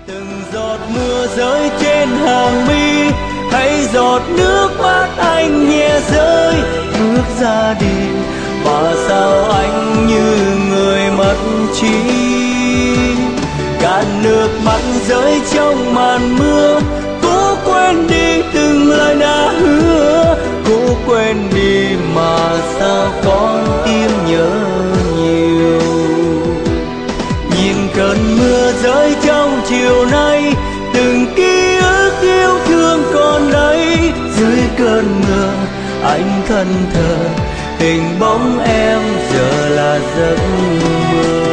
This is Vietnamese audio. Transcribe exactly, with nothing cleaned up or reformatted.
Từng giọt mưa rơi trên hàng mi, hay giọt nước mắt anh nhẹ rơi bước ra đi, mà sao anh như người mất trí. Cạn nước mắt rơi trong màn mưa, cố quên đi từng lời đã hứa, cố quên đi mà sao con tim nhớ nhiều. Nhìn cơn mưa rơi trong chiều nay, từng ký ức yêu thương còn đây. Dưới cơn mưa anh thân thờ, hình bóng em giờ là giấc mơ.